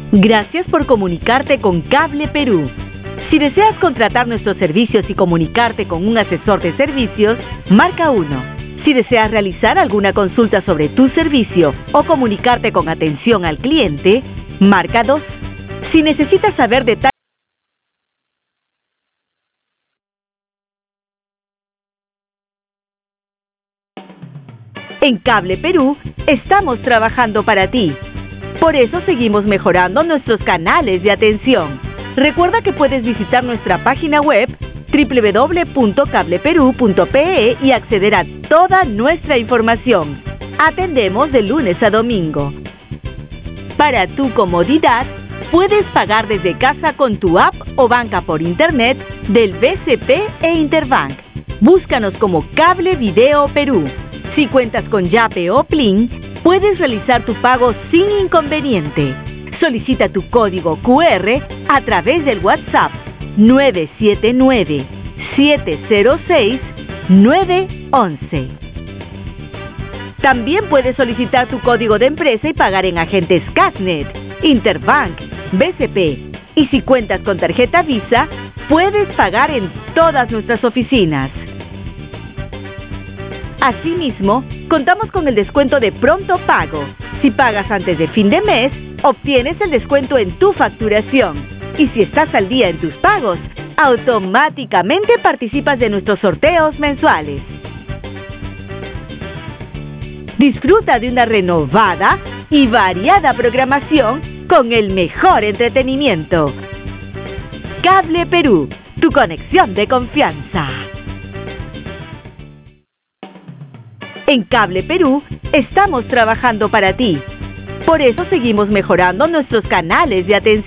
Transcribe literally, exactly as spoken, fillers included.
Gracias por comunicarte con Cable Perú. Si deseas contratar nuestros servicios y comunicarte con un asesor de servicios, marca uno. Si deseas realizar alguna consulta sobre tu servicio o comunicarte con atención al cliente, marca dos. Si necesitas saber detalles en Cable Perú, estamos trabajando para ti. Por eso seguimos mejorando nuestros canales de atención. Recuerda que puedes visitar nuestra página web doble u doble u doble u punto cable perú punto pe e y acceder a toda nuestra información. Atendemos de lunes a domingo. Para tu comodidad, puedes pagar desde casa con tu app o banca por internet del B C P e Interbank. Búscanos como Cable Video Perú. Si cuentas con Yape o Plin, puedes realizar tu pago sin inconveniente. Solicita tu código cu erre a través del WhatsApp nueve siete nueve, siete cero seis, nueve uno uno. También puedes solicitar tu código de empresa y pagar en agentes Casnet, Interbank, B C P. Y si cuentas con tarjeta Visa, puedes pagar en todas nuestras oficinas. Asimismo, contamos con el descuento de pronto pago. Si pagas antes de fin de mes, obtienes el descuento en tu facturación. Y si estás al día en tus pagos, automáticamente participas de nuestros sorteos mensuales. Disfruta de una renovada y variada programación con el mejor entretenimiento. Cable Perú, tu conexión de confianza. En Cable Perú, estamos trabajando para ti. Por eso seguimos mejorando nuestros canales de atención.